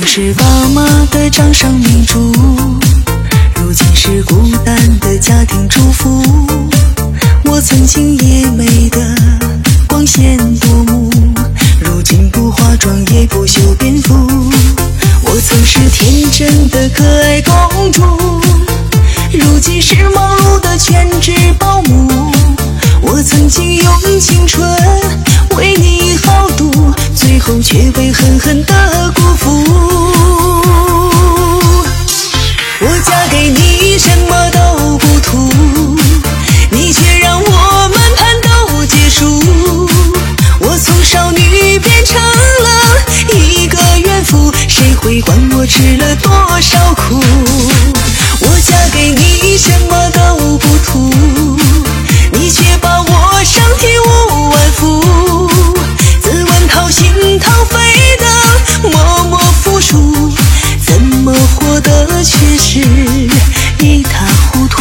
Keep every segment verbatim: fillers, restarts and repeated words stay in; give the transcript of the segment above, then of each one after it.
是爸妈的掌上明珠，如今是孤单的家庭主妇。我曾经也美得光鲜夺目，如今不化妆也不修边幅。我曾是天真的可爱公主，如今是忙碌的全职保姆。我曾经用青春为你豪赌，最后却被狠狠地辜负。我嫁给你什么都不图，你却让我满盘都皆输。我从少女变成了一个怨妇，谁会管我吃了多少苦？我嫁给你什么都不图，你却把我伤体无完肤。自问掏心掏肺的默默付出，怎么活得却是一塌糊涂。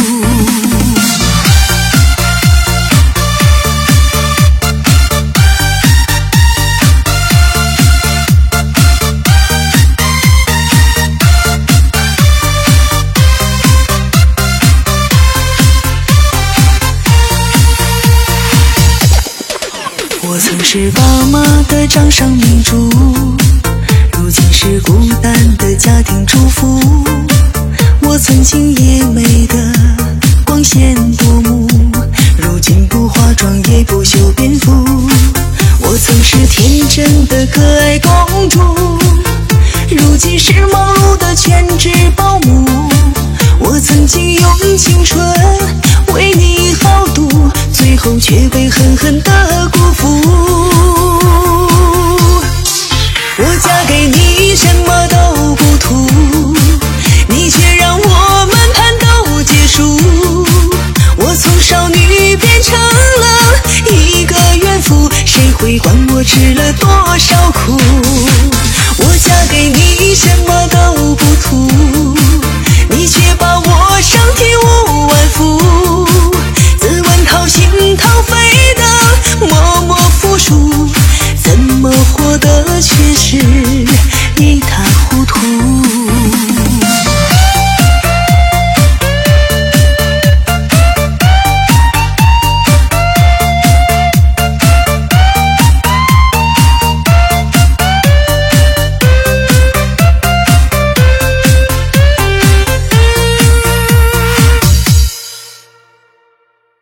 我曾是爸妈的掌上明珠，如今是孤单的家庭主妇。我曾经也美得光鲜夺目，如今不化妆也不修边幅。我曾是天真的可爱公主，如今是忙碌的全职保姆。我曾经用青春为你豪赌，最后却被狠狠地辜负。我嫁给你什么都不图，你却让我满盘都皆输。我从少女变成了一个怨妇，谁会管我吃了多少苦？